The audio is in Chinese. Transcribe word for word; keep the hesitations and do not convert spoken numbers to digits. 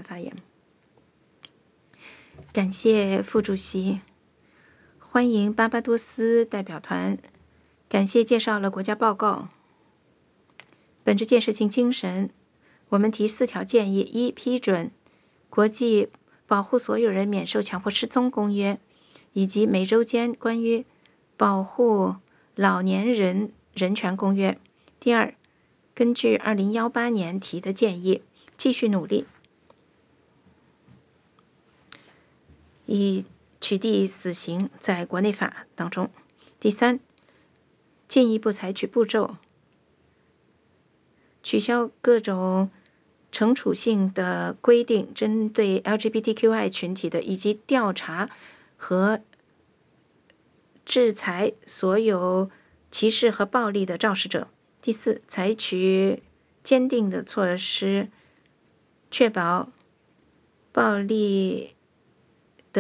发言。感谢副主席，欢迎巴巴多斯代表团，感谢介绍了国家报告。本着建设性精神，我们提四条建议：一、批准国际保护所有人免受强迫失踪公约，以及美洲间关于保护老年人人权公约；第二，根据二零一八年提的建议，继续努力以取缔死刑在国内法当中；第三，进一步采取步骤，取消各种惩处性的规定针对 L G B T Q I 群体的，以及调查和制裁所有歧视和暴力的肇事者。第四，采取坚定的措施，确保暴力